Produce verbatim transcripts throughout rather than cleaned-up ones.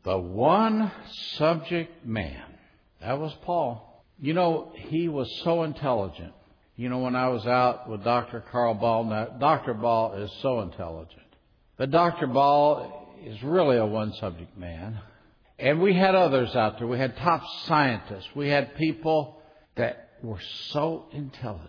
The one subject man. That was Paul. You know, he was so intelligent. You know, when I was out with Doctor Carl Ball, now, Doctor Ball is so intelligent. But Doctor Ball is really a one subject man. And we had others out there. We had top scientists. We had people that were so intelligent,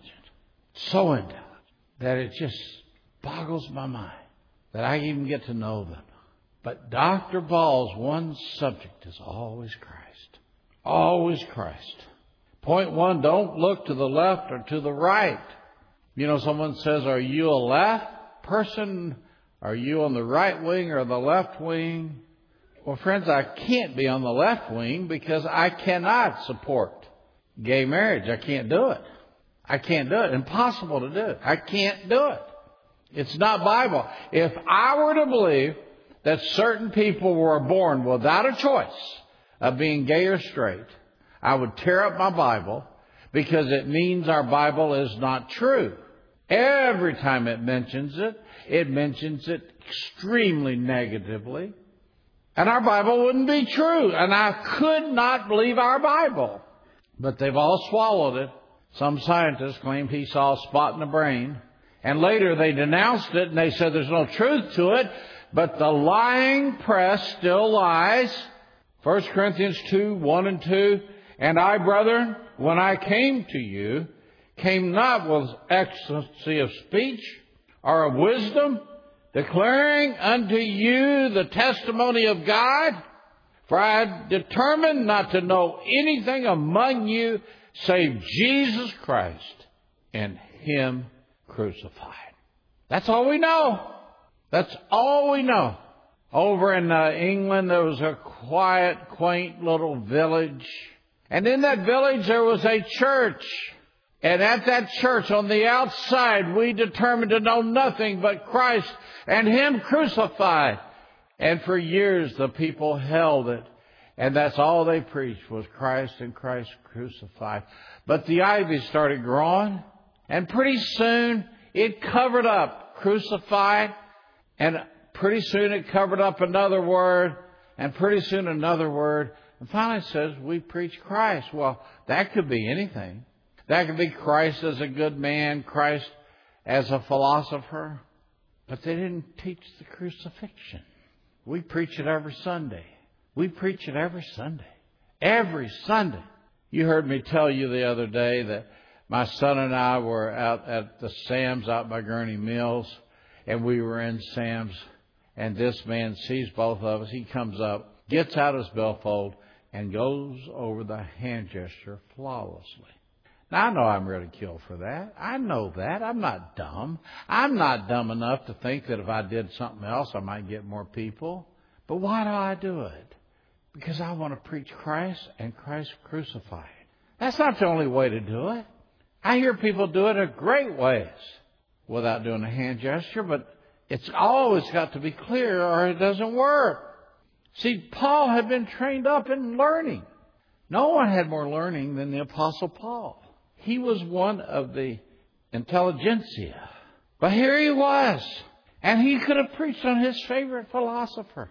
so intelligent, that it just boggles my mind that I even get to know them. But Doctor Ball's one subject is always Christ. Always Christ. Point one, don't look to the left or to the right. You know, someone says, are you a left person? Are you on the right wing or the left wing? Well, friends, I can't be on the left wing because I cannot support gay marriage. I can't do it. I can't do it. Impossible to do it. I can't do it. It's not Bible. If I were to believe that certain people were born without a choice of being gay or straight, I would tear up my Bible because it means our Bible is not true. Every time it mentions it, it mentions it extremely negatively. And our Bible wouldn't be true. And I could not believe our Bible. But they've all swallowed it. Some scientists claimed he saw a spot in the brain. And later they denounced it and they said there's no truth to it. But the lying press still lies. First Corinthians two, one and two. And I, brethren, when I came to you, came not with excellency of speech or of wisdom, declaring unto you the testimony of God. For I had determined not to know anything among you save Jesus Christ and Him crucified. That's all we know. That's all we know. Over in uh, England, there was a quiet, quaint little village. And in that village, there was a church. And at that church, on the outside, we determined to know nothing but Christ and Him crucified. And for years, the people held it. And that's all they preached was Christ and Christ crucified. But the ivy started growing. And pretty soon, it covered up crucified. And pretty soon, it covered up another word. And pretty soon, another word. And finally, it says, we preach Christ. Well, that could be anything. That could be Christ as a good man, Christ as a philosopher. But they didn't teach the crucifixion. We preach it every Sunday. We preach it every Sunday. Every Sunday. You heard me tell you the other day that my son and I were out at the Sam's out by Gurney Mills. And we were in Sam's. And this man sees both of us. He comes up, gets out his billfold, and goes over the hand gesture flawlessly. Now, I know I'm ridiculed for that. I know that. I'm not dumb. I'm not dumb enough to think that if I did something else, I might get more people. But why do I do it? Because I want to preach Christ and Christ crucified. That's not the only way to do it. I hear people do it in great ways without doing a hand gesture, but it's always got to be clear or it doesn't work. See, Paul had been trained up in learning. No one had more learning than the Apostle Paul. He was one of the intelligentsia. But here he was. And he could have preached on his favorite philosopher.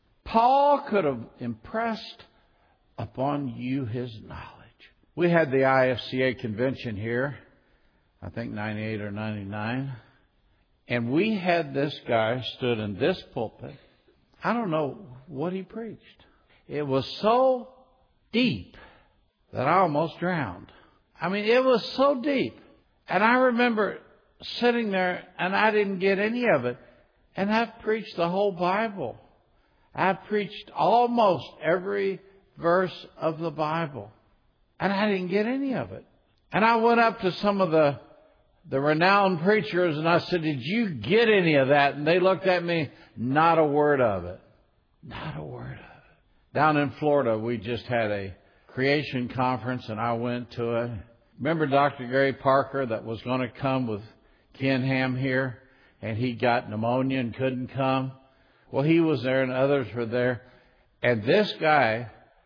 Paul could have impressed upon you his knowledge. We had the I F C A convention here, I think ninety-eight or ninety-nine. And we had this guy stood in this pulpit. I don't know what he preached. It was so deep that I almost drowned. I mean, it was so deep. And I remember sitting there and I didn't get any of it. And I've preached the whole Bible. I've preached almost every verse of the Bible. And I didn't get any of it. And I went up to some of the the renowned preachers and I said, did you get any of that? And they looked at me, not a word of it. Not a word of it. Down in Florida, we just had a creation conference and I went to it. Remember Doctor Gary Parker that was going to come with Ken Ham here? And he got pneumonia and couldn't come. Well, he was there and others were there. And this guy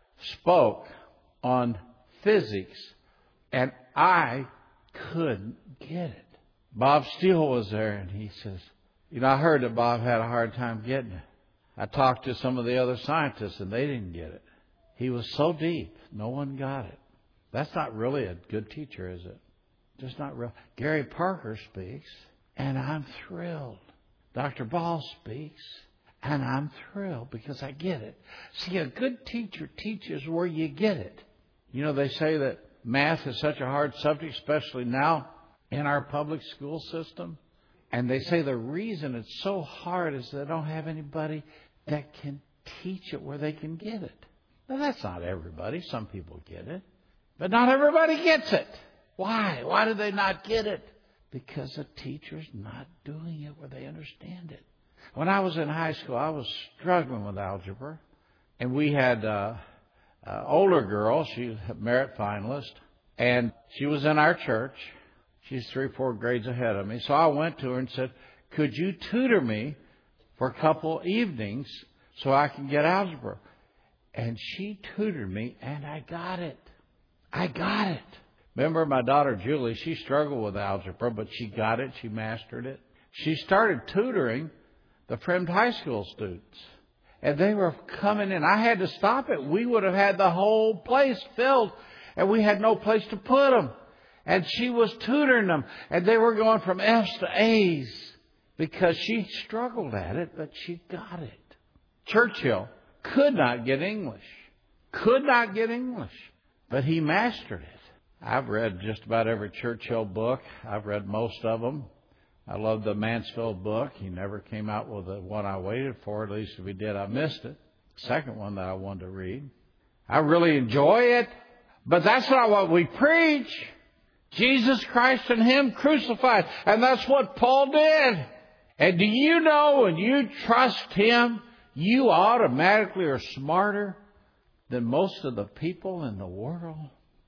spoke on physics. And I couldn't get it. Bob Steele was there and he says, you know, I heard that Bob had a hard time getting it. I talked to some of the other scientists and they didn't get it. He was so deep, no one got it. That's not really a good teacher, is it? Just not real. Gary Parker speaks, and I'm thrilled. Doctor Ball speaks, and I'm thrilled because I get it. See, a good teacher teaches where you get it. You know, they say that math is such a hard subject, especially now in our public school system. And they say the reason it's so hard is they don't have anybody that can teach it where they can get it. Now, that's not everybody. Some people get it. But not everybody gets it. Why? Why do they not get it? Because the teacher's not doing it where they understand it. When I was in high school, I was struggling with algebra. And we had uh, an older girl. She was a merit finalist. And she was in our church. She's three, four grades ahead of me. So I went to her and said, could you tutor me for a couple evenings so I can get algebra? And she tutored me, and I got it. I got it. Remember my daughter Julie, she struggled with algebra, but she got it. She mastered it. She started tutoring the Friend High School students. And they were coming in. I had to stop it. We would have had the whole place filled, and we had no place to put them. And she was tutoring them, and they were going from F's to A's because she struggled at it, but she got it. Churchill could not get English. Could not get English. But he mastered it. I've read just about every Churchill book. I've read most of them. I love the Mansfield book. He never came out with the one I waited for. At least if he did, I missed it. Second one that I wanted to read. I really enjoy it. But that's not what we preach. Jesus Christ and Him crucified. And that's what Paul did. And do you know when you trust Him, you automatically are smarter than most of the people in the world?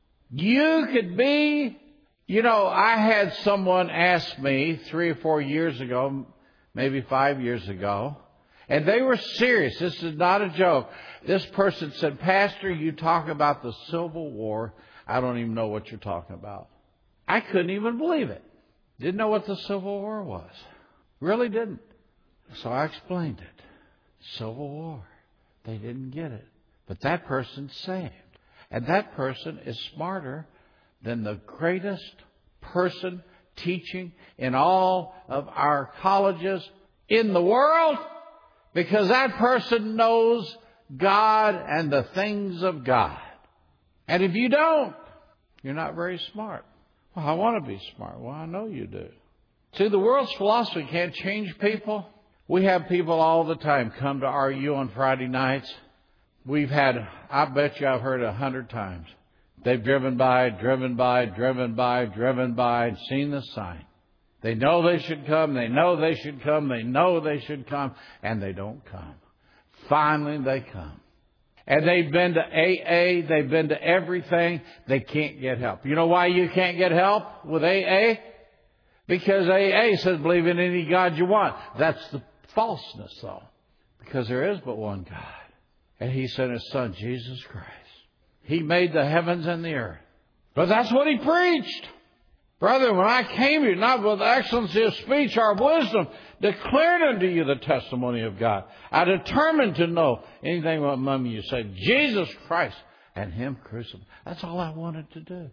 You could be, you know, I had someone ask me three or four years ago, maybe five years ago, and they were serious. This is not a joke. This person said, Pastor, you talk about the Civil War. I don't even know what you're talking about. I couldn't even believe it. Didn't know what the Civil War was. Really didn't. So I explained it. Civil War. They didn't get it. But that person's saved. And that person is smarter than the greatest person teaching in all of our colleges in the world, because that person knows God and the things of God. And if you don't, you're not very smart. Well, I want to be smart. Well, I know you do. See, the world's philosophy can't change people. We have people all the time come to R U on Friday nights. We've had, I bet you I've heard a hundred times. They've driven by, driven by, driven by, driven by, and seen the sign. They know they should come, they know they should come, they know they should come, and they don't come. Finally, they come. And they've been to A A, they've been to everything, they can't get help. You know why you can't get help with A A? Because A A says believe in any God you want. That's the falseness, though. Because there is but one God. And He sent His Son, Jesus Christ. He made the heavens and the earth. But that's what He preached. Brother, when I came here, not with excellency of speech or of wisdom, declared unto you the testimony of God. I determined to know anything among you said, Jesus Christ and Him crucified. That's all I wanted to do.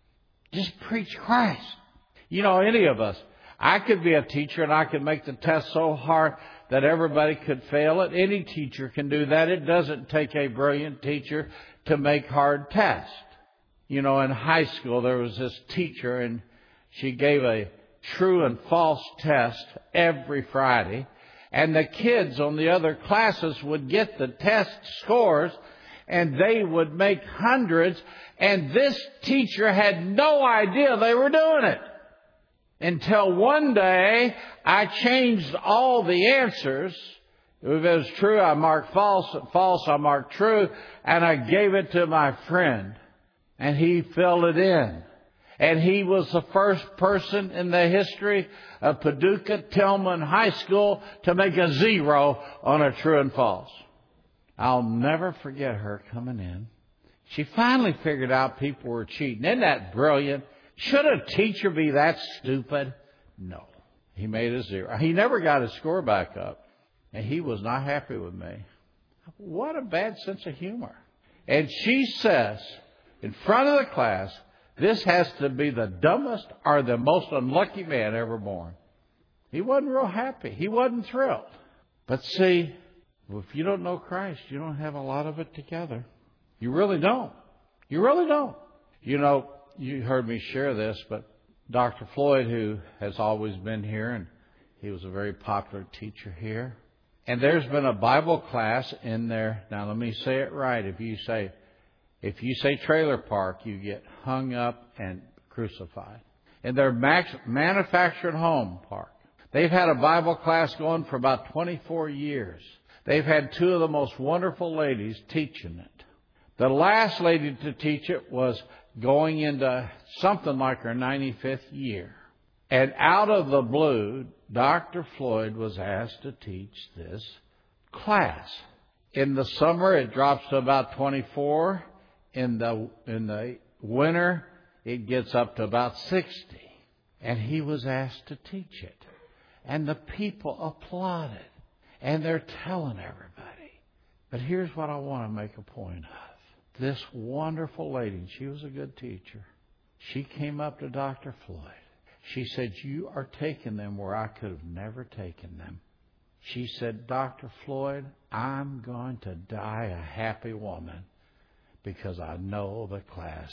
Just preach Christ. You know, any of us, I could be a teacher and I could make the test so hard that everybody could fail it. Any teacher can do that. It doesn't take a brilliant teacher to make hard tests. You know, in high school, there was this teacher and she gave a true and false test every Friday. And the kids on the other classes would get the test scores and they would make hundreds. And this teacher had no idea they were doing it. Until one day, I changed all the answers. If it was true, I marked false. False, I marked true. And I gave it to my friend. And he filled it in. And he was the first person in the history of Paducah Tillman High School to make a zero on a true and false. I'll never forget her coming in. She finally figured out people were cheating. Isn't that brilliant? Should a teacher be that stupid? No. He made a zero. He never got his score back up. And he was not happy with me. What a bad sense of humor. And she says, in front of the class, this has to be the dumbest or the most unlucky man ever born. He wasn't real happy. He wasn't thrilled. But see, if you don't know Christ, you don't have a lot of it together. You really don't. You really don't. You know, you heard me share this, but Doctor Floyd, who has always been here, and he was a very popular teacher here. And there's been a Bible class in there. Now, let me say it right. If you say, if you say trailer park, you get hung up and crucified. In their max, manufactured home park, they've had a Bible class going for about twenty-four years. They've had two of the most wonderful ladies teaching it. The last lady to teach it was going into something like her ninety-fifth year. And out of the blue, Doctor Floyd was asked to teach this class. In the summer, it drops to about twenty-four. In the, in the winter, it gets up to about sixty. And he was asked to teach it. And the people applauded. And they're telling everybody. But here's what I want to make a point of. This wonderful lady, she was a good teacher. She came up to Doctor Floyd. She said, you are taking them where I could have never taken them. She said, Doctor Floyd, I'm going to die a happy woman because I know the class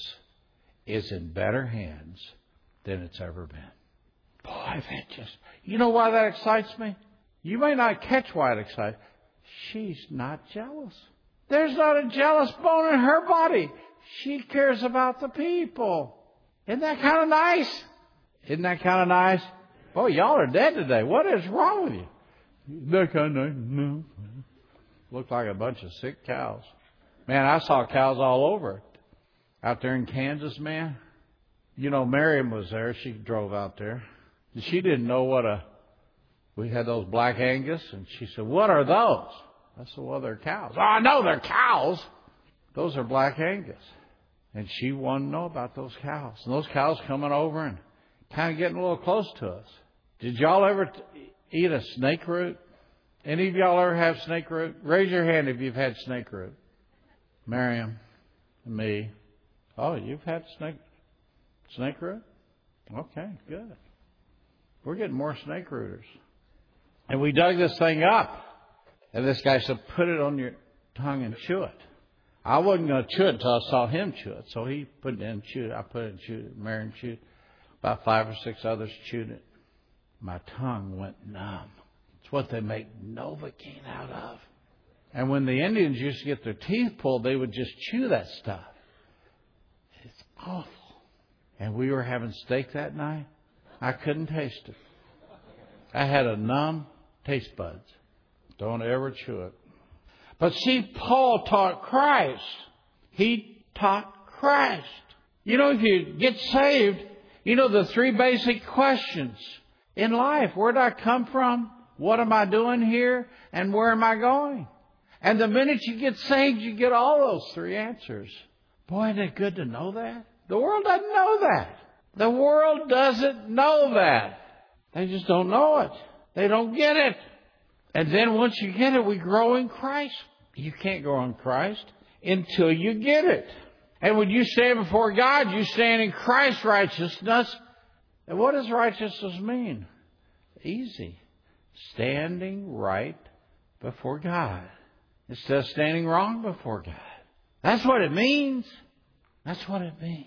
is in better hands than it's ever been. Boy, that just, you know why that excites me? You may not catch why it excites. She's not jealous. There's not a jealous bone in her body. She cares about the people. Isn't that kind of nice? Isn't that kind of nice? Oh, y'all are dead today. What is wrong with you? Isn't that kind of nice? No. Looked like a bunch of sick cows. Man, I saw cows all over out there in Kansas, man. You know, Miriam was there. She drove out there. And she didn't know what a... We had those black Angus, and she said, what are those? I said, well, they're cows. Oh, I know they're cows. Those are black Angus. And she wanted to know about those cows. And those cows coming over and kind of getting a little close to us. Did y'all ever t- eat a snake root? Any of y'all ever have snake root? Raise your hand if you've had snake root. Miriam, me. Oh, you've had snake snake root? Okay, good. We're getting more snake rooters. And we dug this thing up. And this guy said, put it on your tongue and chew it. I wasn't going to chew it until I saw him chew it. So he put it in and chewed it. I put it and chewed it. Miriam chewed it. About five or six others chewed it. My tongue went numb. It's what they make Novocaine out of. And when the Indians used to get their teeth pulled, they would just chew that stuff. It's awful. And we were having steak that night. I couldn't taste it. I had a numb taste buds. Don't ever chew it. But see, Paul taught Christ. He taught Christ. You know, if you get saved, you know the three basic questions in life. Where did I come from? What am I doing here? And where am I going? And the minute you get saved, you get all those three answers. Boy, isn't it good to know that? The world doesn't know that. The world doesn't know that. They just don't know it. They don't get it. And then once you get it, we grow in Christ. You can't grow in Christ until you get it. And when you stand before God, you stand in Christ's righteousness. And what does righteousness mean? Easy. Standing right before God instead of standing wrong before God. That's what it means. That's what it means.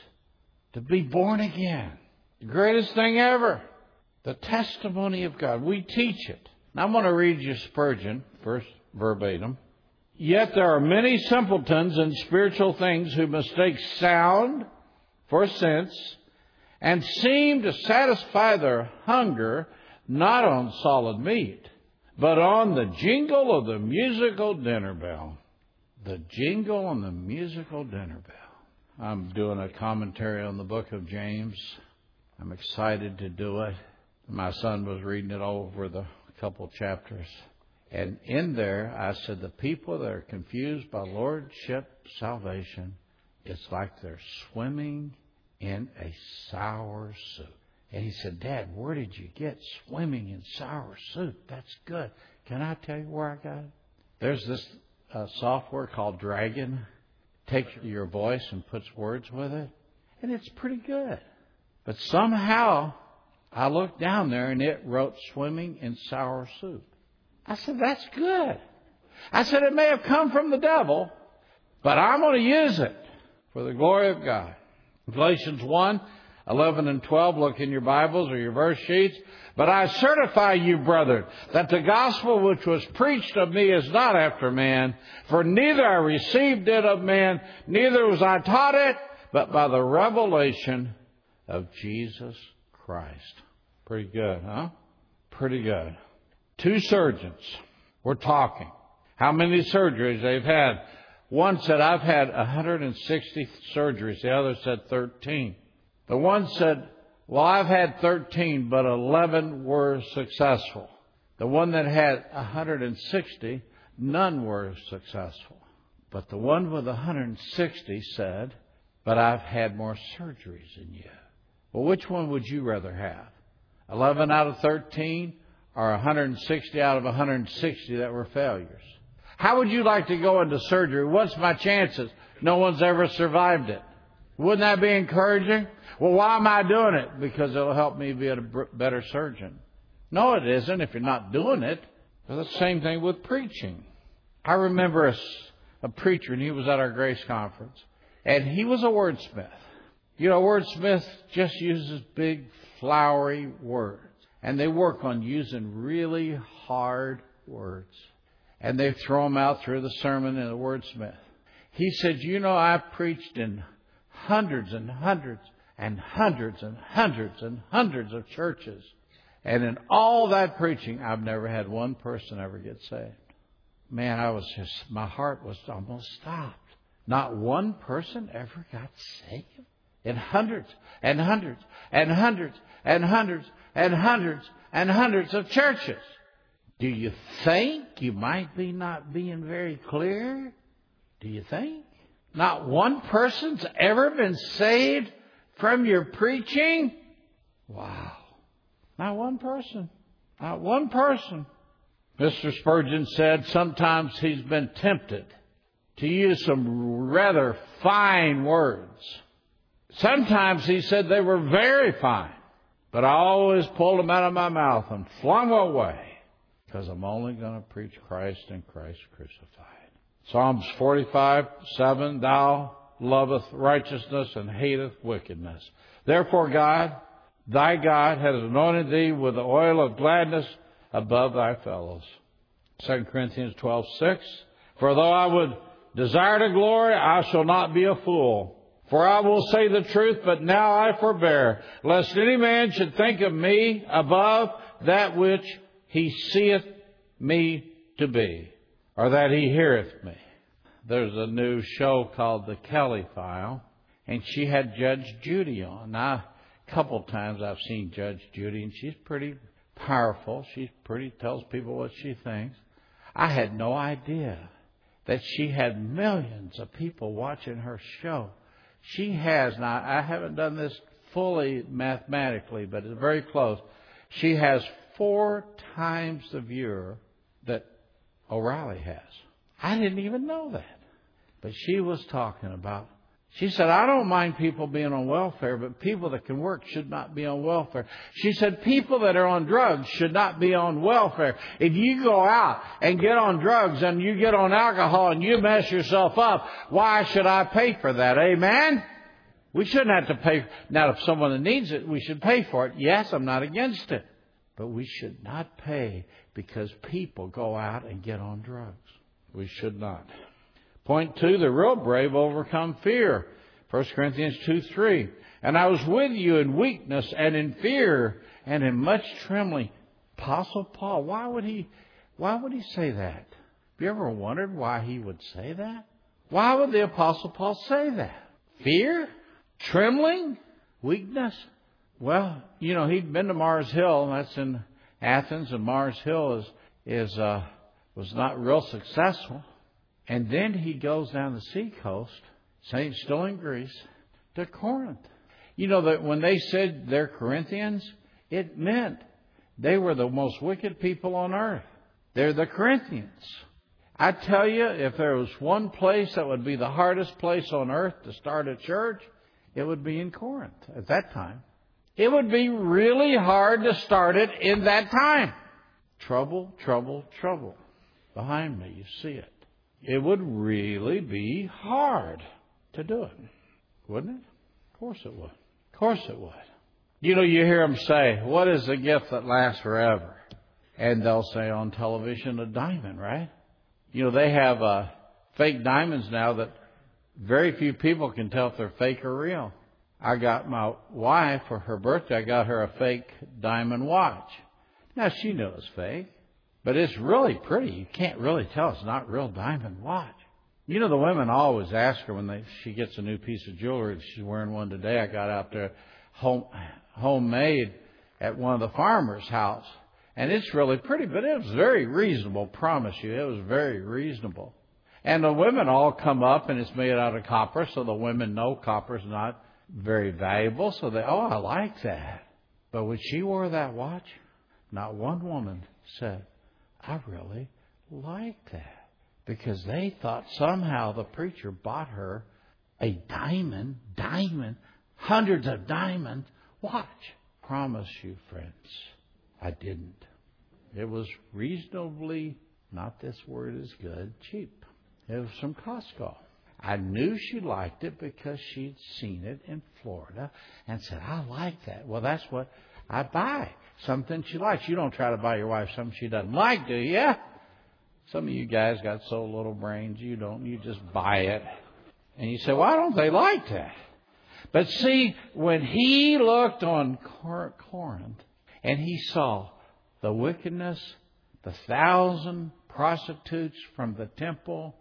To be born again. The greatest thing ever. The testimony of God. We teach it. Now I'm going to read you Spurgeon, first verbatim. Yet there are many simpletons in spiritual things who mistake sound for sense and seem to satisfy their hunger not on solid meat, but on the jingle of the musical dinner bell. The jingle on the musical dinner bell. I'm doing a commentary on the book of James. I'm excited to do it. My son was reading it over the couple chapters. And in there, I said, the people that are confused by lordship salvation, it's like they're swimming in a sour soup. And he said, Dad, where did you get swimming in sour soup? That's good. Can I tell you where I got it? There's this uh, software called Dragon. Takes your voice and puts words with it. And it's pretty good. But somehow I looked down there and it wrote swimming in sour soup. I said, that's good. I said, it may have come from the devil, but I'm going to use it for the glory of God. Galatians one, eleven and twelve, look in your Bibles or your verse sheets. But I certify you, brethren, that the gospel which was preached of me is not after man, for neither I received it of man, neither was I taught it, but by the revelation of Jesus Christ. Pretty good, huh? Pretty good. Two surgeons were talking. How many surgeries they've had? One said, I've had one hundred sixty surgeries. The other said thirteen. The one said, well, I've had thirteen, but eleven were successful. The one that had one hundred sixty, none were successful. But the one with one hundred sixty said, but I've had more surgeries than you. Well, which one would you rather have? eleven out of thirteen or one hundred sixty out of one hundred sixty that were failures? How would you like to go into surgery? What's my chances? No one's ever survived it. Wouldn't that be encouraging? Well, why am I doing it? Because it'll help me be a better surgeon. No, it isn't if you're not doing it. It's the same thing with preaching. I remember a, a preacher, and he was at our Grace Conference, and he was a wordsmith. You know, wordsmith just uses big, flowery words, and they work on using really hard words. And they throw them out through the sermon in the wordsmith. He said, you know, I've preached in hundreds and hundreds and hundreds and hundreds and hundreds of churches. And in all that preaching, I've never had one person ever get saved. Man, I was just, my heart was almost stopped. Not one person ever got saved. In hundreds and hundreds and hundreds and hundreds and hundreds and hundreds of churches. Do you think you might be not being very clear? Do you think? Not one person's ever been saved from your preaching? Wow. Not one person. Not one person. Mister Spurgeon said sometimes he's been tempted to use some rather fine words. Sometimes he said they were very fine. But I always pulled them out of my mouth and flung them away. Because I'm only going to preach Christ and Christ crucified. Psalms forty-five, seven, Thou loveth righteousness and hateth wickedness. Therefore God, thy God, has anointed thee with the oil of gladness above thy fellows. Second Corinthians twelve, six. For though I would desire to glory, I shall not be a fool. For I will say the truth, but now I forbear, lest any man should think of me above that which he seeth me to be, or that he heareth me. There's a new show called The Kelly File, and she had Judge Judy on. Now, a couple times I've seen Judge Judy, and she's pretty powerful. She pretty tells people what she thinks. I had no idea that she had millions of people watching her show. She has, now I haven't done this fully mathematically, but it's very close. She has four times the viewer that O'Reilly has. I didn't even know that. But she was talking about, she said, I don't mind people being on welfare, but people that can work should not be on welfare. She said, people that are on drugs should not be on welfare. If you go out and get on drugs and you get on alcohol and you mess yourself up, why should I pay for that? Amen? We shouldn't have to pay. Now, if someone that needs it, we should pay for it. Yes, I'm not against it. But we should not pay because people go out and get on drugs. We should not. Point two, the real brave overcome fear. First Corinthians two, three. And I was with you in weakness and in fear and in much trembling. Apostle Paul, why would he, why would he say that? Have you ever wondered why he would say that? Why would the Apostle Paul say that? Fear? Trembling? Weakness? Well, you know, he'd been to Mars Hill, and that's in Athens, and Mars Hill is is uh, was not real successful. And then he goes down the seacoast, Saint still in Greece, to Corinth. You know that when they said they're Corinthians, it meant they were the most wicked people on earth. They're the Corinthians. I tell you, if there was one place that would be the hardest place on earth to start a church, it would be in Corinth at that time. It would be really hard to start it in that time. Trouble, trouble, trouble. Behind me, you see it. It would really be hard to do it, wouldn't it? Of course it would. Of course it would. You know, you hear them say, what is the gift that lasts forever? And they'll say on television, a diamond, right? You know, they have uh, fake diamonds now that very few people can tell if they're fake or real. I got my wife, for her birthday, I got her a fake diamond watch. Now, she knew it was fake, but it's really pretty. You can't really tell it's not real diamond watch. You know, the women always ask her when they, she gets a new piece of jewelry. She's wearing one today. I got out there home, homemade at one of the farmer's house. And it's really pretty, but it was very reasonable, promise you. It was very reasonable. And the women all come up, and it's made out of copper, so the women know copper's not very valuable. So they, oh, I like that. But when she wore that watch, not one woman said, I really like that. Because they thought somehow the preacher bought her a diamond, diamond, hundreds of diamond watch. Promise you, friends, I didn't. It was reasonably, not this word is good, cheap. It was from Costco. I knew she liked it because she'd seen it in Florida and said, I like that. Well, that's what I buy. Something she likes. You don't try to buy your wife something she doesn't like, do you? Some of you guys got so little brains, you don't. You just buy it. And you say, why don't they like that? But see, when he looked on Corinth and he saw the wickedness, the thousand prostitutes from the temple,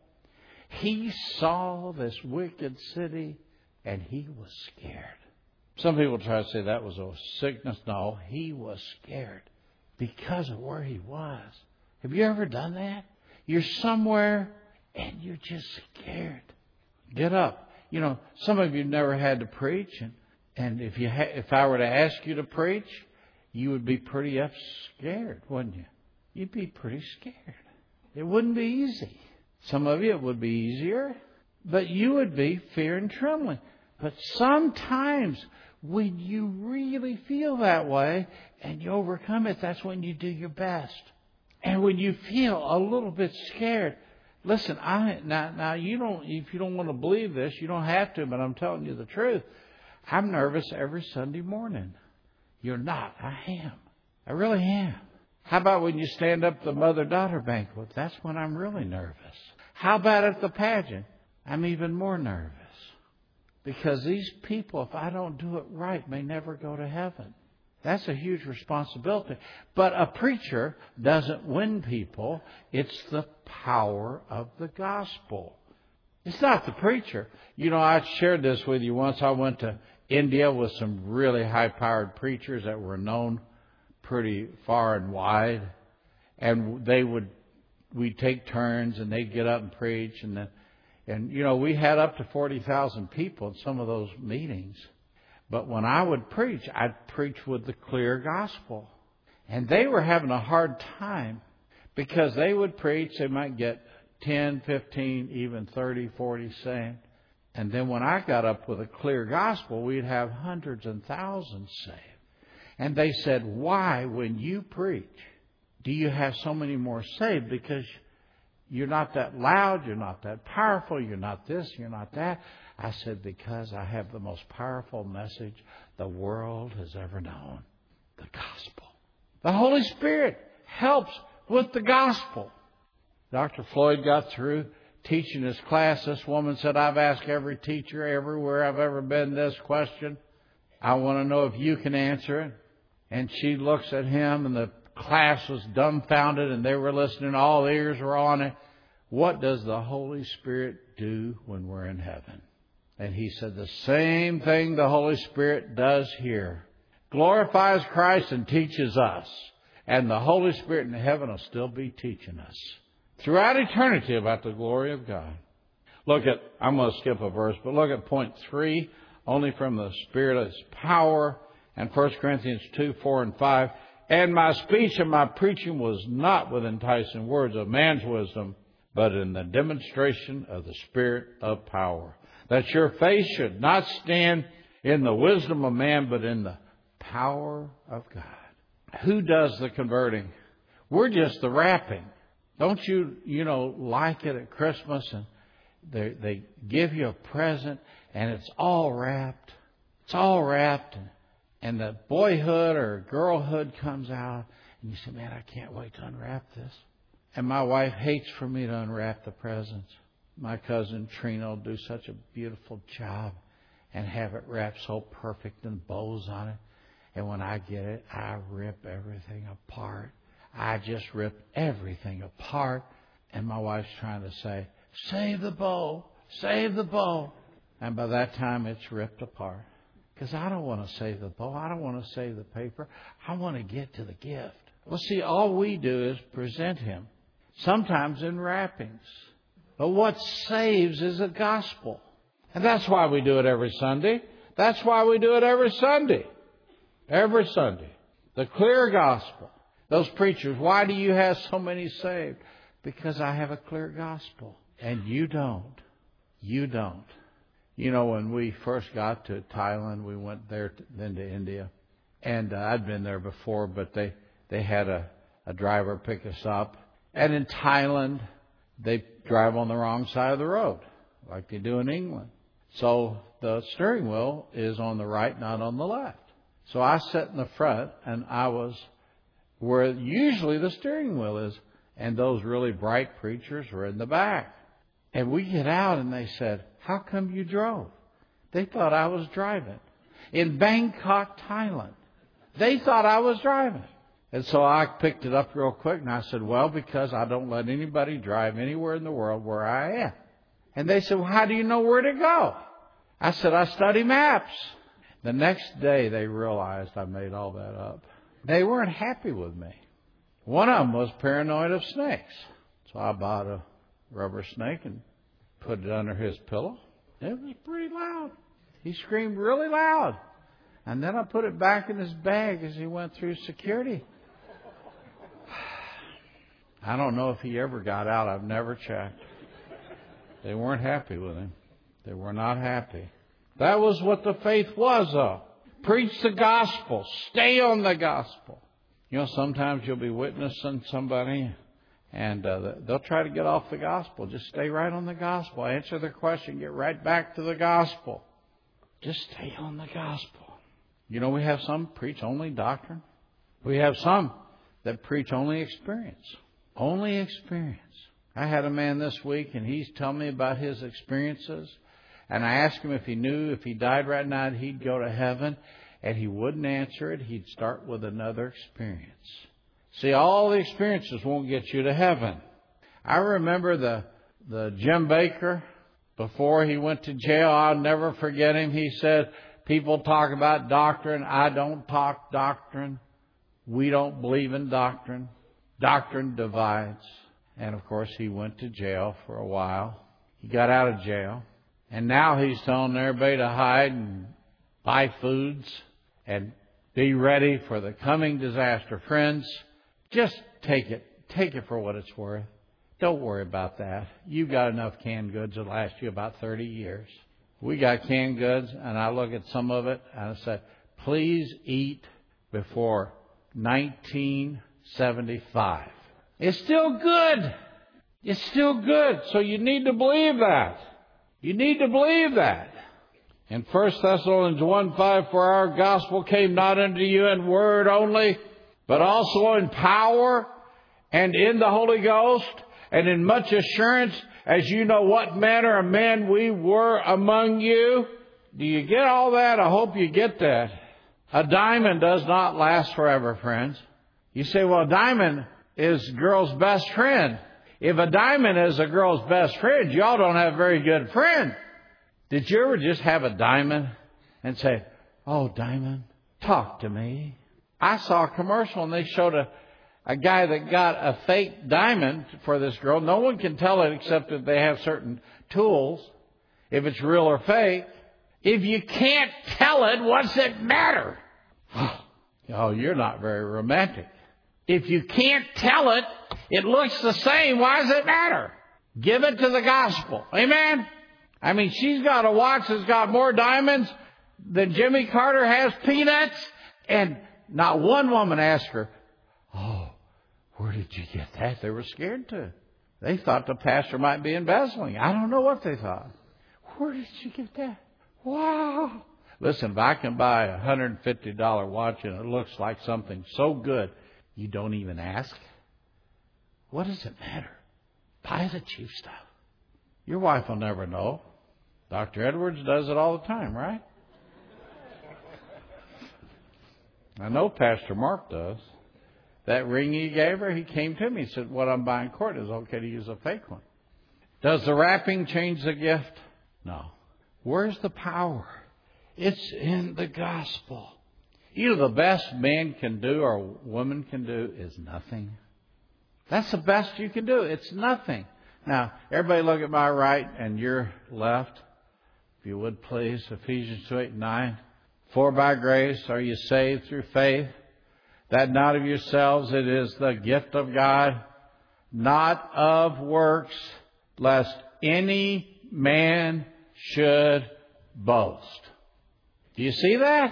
he saw this wicked city and he was scared. Some people try to say that was a sickness. No, he was scared because of where he was. Have you ever done that? You're somewhere and you're just scared. Get up. You know, some of you never had to preach, and, and if you ha- if I were to ask you to preach, you would be pretty up scared, wouldn't you? You'd be pretty scared. It wouldn't be easy. Some of you it would be easier, but you would be fear and trembling. But sometimes when you really feel that way and you overcome it, that's when you do your best. And when you feel a little bit scared, listen, I now now you don't if you don't want to believe this, you don't have to, but I'm telling you the truth. I'm nervous every Sunday morning. You're not. I am. I really am. How about when you stand up at the mother-daughter banquet? That's when I'm really nervous. How about at the pageant? I'm even more nervous. Because these people, if I don't do it right, may never go to heaven. That's a huge responsibility. But a preacher doesn't win people. It's the power of the gospel. It's not the preacher. You know, I shared this with you once. I went to India with some really high-powered preachers that were known pretty far and wide. And they would, we'd take turns and they'd get up and preach. And, then, and you know, we had up to forty thousand people in some of those meetings. But when I would preach, I'd preach with the clear gospel. And they were having a hard time because they would preach, they might get ten, fifteen, even thirty, forty saved. And then when I got up with a clear gospel, we'd have hundreds and thousands saved. And they said, why, when you preach, do you have so many more saved? Because you're not that loud, you're not that powerful, you're not this, you're not that. I said, because I have the most powerful message the world has ever known, the gospel. The Holy Spirit helps with the gospel. Doctor Floyd got through teaching his class. This woman said, I've asked every teacher everywhere I've ever been this question. I want to know if you can answer it. And she looks at him, and the class was dumbfounded, and they were listening. All ears were on it. What does the Holy Spirit do when we're in heaven? And he said, the same thing the Holy Spirit does here. Glorifies Christ and teaches us. And the Holy Spirit in heaven will still be teaching us throughout eternity about the glory of God. Look at, I'm going to skip a verse, but look at point three, only from the Spirit is power. And First Corinthians two, four, and five. And my speech and my preaching was not with enticing words of man's wisdom, but in the demonstration of the Spirit of power. That your faith should not stand in the wisdom of man, but in the power of God. Who does the converting? We're just the wrapping. Don't you, you know, like it at Christmas and they, they give you a present and it's all wrapped. It's all wrapped and, and the boyhood or girlhood comes out and you say, man, I can't wait to unwrap this. And my wife hates for me to unwrap the presents. My cousin Trina will do such a beautiful job and have it wrapped so perfect and bows on it. And when I get it, I rip everything apart. I just rip everything apart. And my wife's trying to say, save the bow, save the bow. And by that time, it's ripped apart. Because I don't want to save the bow. I don't want to save the paper. I want to get to the gift. Well, see, all we do is present Him, sometimes in wrappings. But what saves is the gospel. And that's why we do it every Sunday. That's why we do it every Sunday. Every Sunday. The clear gospel. Those preachers, why do you have so many saved? Because I have a clear gospel. And you don't. You don't. You know, when we first got to Thailand, we went there, to, then to India. And uh, I'd been there before, but they, they had a, a driver pick us up. And in Thailand, they drive on the wrong side of the road, like they do in England. So the steering wheel is on the right, not on the left. So I sat in the front, and I was where usually the steering wheel is. And those really bright preachers were in the back. And we get out, and they said, how come you drove? They thought I was driving. In Bangkok, Thailand, they thought I was driving. And so I picked it up real quick, and I said, well, because I don't let anybody drive anywhere in the world where I am. And they said, well, how do you know where to go? I said, I study maps. The next day, they realized I made all that up. They weren't happy with me. One of them was paranoid of snakes. So I bought a rubber snake and put it under his pillow. It was pretty loud. He screamed really loud. And then I put it back in his bag as he went through security. I don't know if he ever got out. I've never checked. They weren't happy with him. They were not happy. That was what the faith was, though. Preach the gospel. Stay on the gospel. You know, sometimes you'll be witnessing somebody and uh, they'll try to get off the gospel. Just stay right on the gospel. Answer their question. Get right back to the gospel. Just stay on the gospel. You know, we have some preach only doctrine. We have some that preach only experience. Only experience. I had a man this week, and he's telling me about his experiences. And I asked him if he knew if he died right now, he'd go to heaven. And he wouldn't answer it. He'd start with another experience. See, all the experiences won't get you to heaven. I remember the, the Jim Baker, before he went to jail, I'll never forget him. He said, people talk about doctrine. I don't talk doctrine. We don't believe in doctrine. Doctrine divides. And of course, he went to jail for a while. He got out of jail. And now he's telling everybody to hide and buy foods and be ready for the coming disaster. Friends, just take it. Take it for what it's worth. Don't worry about that. You've got enough canned goods to last you about thirty years. We got canned goods, and I look at some of it, and I say, please eat before nineteen seventy-five. It's still good. It's still good. So you need to believe that. You need to believe that. In First Thessalonians one five, for our gospel came not unto you in word only, but also in power and in the Holy Ghost and in much assurance, as you know what manner of men we were among you. Do you get all that? I hope you get that. A diamond does not last forever, friends. You say, well, a diamond is a girl's best friend. If a diamond is a girl's best friend, y'all don't have a very good friend. Did you ever just have a diamond and say, oh, diamond, talk to me? I saw a commercial and they showed a, a guy that got a fake diamond for this girl. No one can tell it except that they have certain tools, if it's real or fake. If you can't tell it, what's it matter? Oh, you're not very romantic. If you can't tell it, it looks the same. Why does it matter? Give it to the gospel. Amen? I mean, she's got a watch that's got more diamonds than Jimmy Carter has peanuts. And not one woman asked her, oh, where did you get that? They were scared to. They thought the pastor might be embezzling. I don't know what they thought. Where did you get that? Wow. Listen, if I can buy a one hundred fifty dollars watch and it looks like something so good, you don't even ask. What does it matter? Buy the cheap stuff. Your wife will never know. Doctor Edwards does it all the time, right? I know Pastor Mark does. That ring he gave her, he came to me and said, what I'm buying court is okay to use a fake one. Does the wrapping change the gift? No. Where's the power? It's in the gospel. You know, the best man can do or woman can do is nothing. That's the best you can do. It's nothing. Now, everybody look at my right and your left. If you would please, Ephesians two, eight, nine. For by grace are you saved through faith, that not of yourselves, it is the gift of God, not of works, lest any man should boast. Do you see that?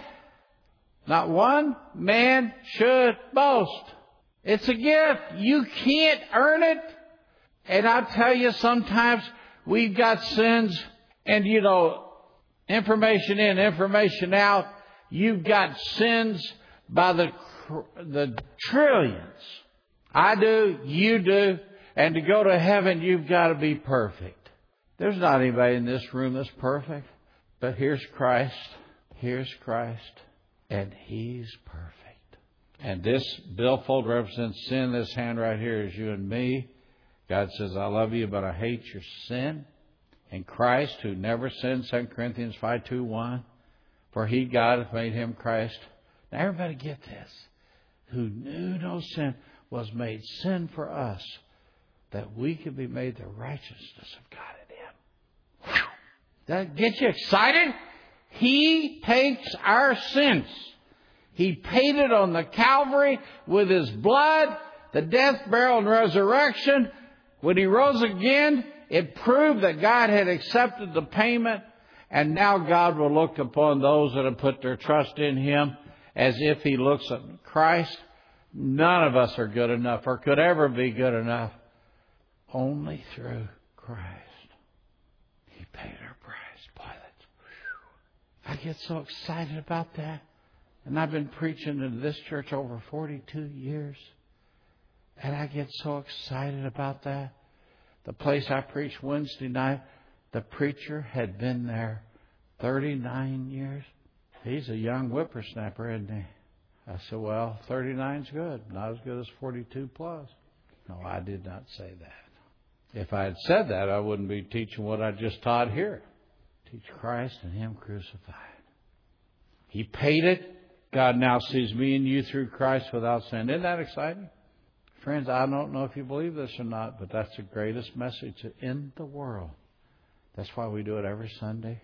Not one man should boast. It's a gift. You can't earn it. And I'll tell you, sometimes we've got sins and, you know, information in, information out. You've got sins by the the trillions. I do, you do. And to go to heaven, you've got to be perfect. There's not anybody in this room that's perfect. But here's Christ. Here's Christ. And He's perfect. And this billfold represents sin. This hand right here is you and me. God says, I love you, but I hate your sin. And Christ, who never sinned, Second Corinthians five, two, one. For He, God, hath made Him Christ. Now everybody get this. Who knew no sin, was made sin for us, that we could be made the righteousness of God in Him. Whew. That gets you excited? He takes our sins. He paid it on the Calvary with His blood, the death, burial, and resurrection. When He rose again, it proved that God had accepted the payment, and now God will look upon those that have put their trust in Him as if He looks at Christ. None of us are good enough or could ever be good enough. Only through Christ. He paid our price. Boy, that's, I get so excited about that. And I've been preaching in this church over forty-two years. And I get so excited about that. The place I preached Wednesday night, the preacher had been there thirty-nine years. He's a young whippersnapper, isn't he? I said, well, thirty-nine's good. Not as good as forty-two plus. No, I did not say that. If I had said that, I wouldn't be teaching what I just taught here. Teach Christ and Him crucified. He paid it. God now sees me and you through Christ without sin. Isn't that exciting? Friends, I don't know if you believe this or not, but that's the greatest message in the world. That's why we do it every Sunday.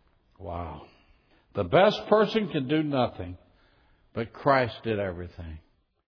Wow. The best person can do nothing, but Christ did everything.